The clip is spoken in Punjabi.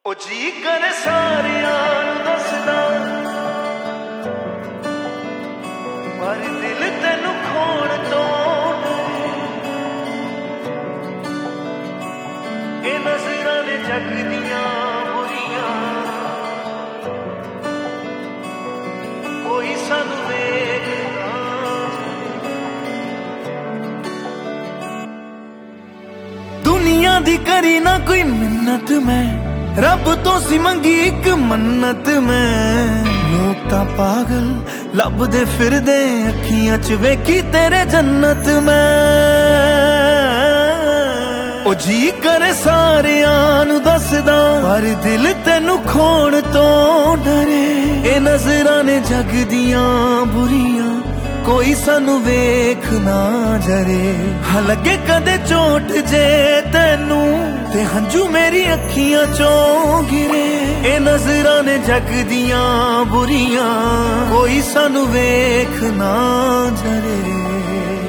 ਉਹ ਜੀ ਕਰੇ ਸਾਰਿਆਂ ਨੂੰ ਦੱਸਦਾ, ਪਰ ਦਿਲ ਤੈਨੂੰ ਖੋਣ ਤੋਂ ਇਹ ਨਜ਼ਰਾਂ ਨੇ ਜਗ ਦੀਆਂ ਬੁਰੀਆਂ, ਕੋਈ ਸਾਨੂੰ ਵੇਖਦਾ। ਦੁਨੀਆ ਦੀ ਕਰੀ ਨਾ ਕੋਈ ਮਿੰਨਤ, ਮੈਂ ਰੱਬ ਤੋਂ ਸੀ ਮੰਗੀ ਇੱਕ ਮੰਨਤ। ਮੈਂ ਲੋਕ ਤਾਂ ਪਾਗਲ ਲੱਭਦੇ ਫਿਰਦੇ, ਅੱਖੀਆਂ 'ਚ ਵੇਖੀ ਤੇਰੇ ਜੰਨਤ ਮੈਂ। ਉਹ ਜੀ ਕਰੇ ਸਾਰਿਆਂ ਨੂੰ ਦੱਸਦਾ, ਪਰ ਦਿਲ ਤੈਨੂੰ ਖੋਣ ਤੋਂ ਡਰੇ। ਇਹ ਨਜ਼ਰਾਂ ਨੇ ਜਗ ਦੀਆਂ ਬੁਰੀਆਂ, ਕੋਈ ਸਾਨੂੰ ਵੇਖ ਨਾ ਜਰੇ। ਲੱਗੇ ਕਦੇ ਚੋਟ ਜੇ ਤੈਨੂੰ, ਤੇ ਹੰਝੂ ਮੇਰੀ ਅੱਖੀਆਂ ਚੋਂ ਗਿਰੇ। ਇਹ ਨਜ਼ਰਾਂ ਨੇ ਜਗ ਦੀਆਂ ਬੁਰੀਆਂ, ਕੋਈ ਸਾਨੂੰ ਵੇਖ ਨਾ ਜਰੇ।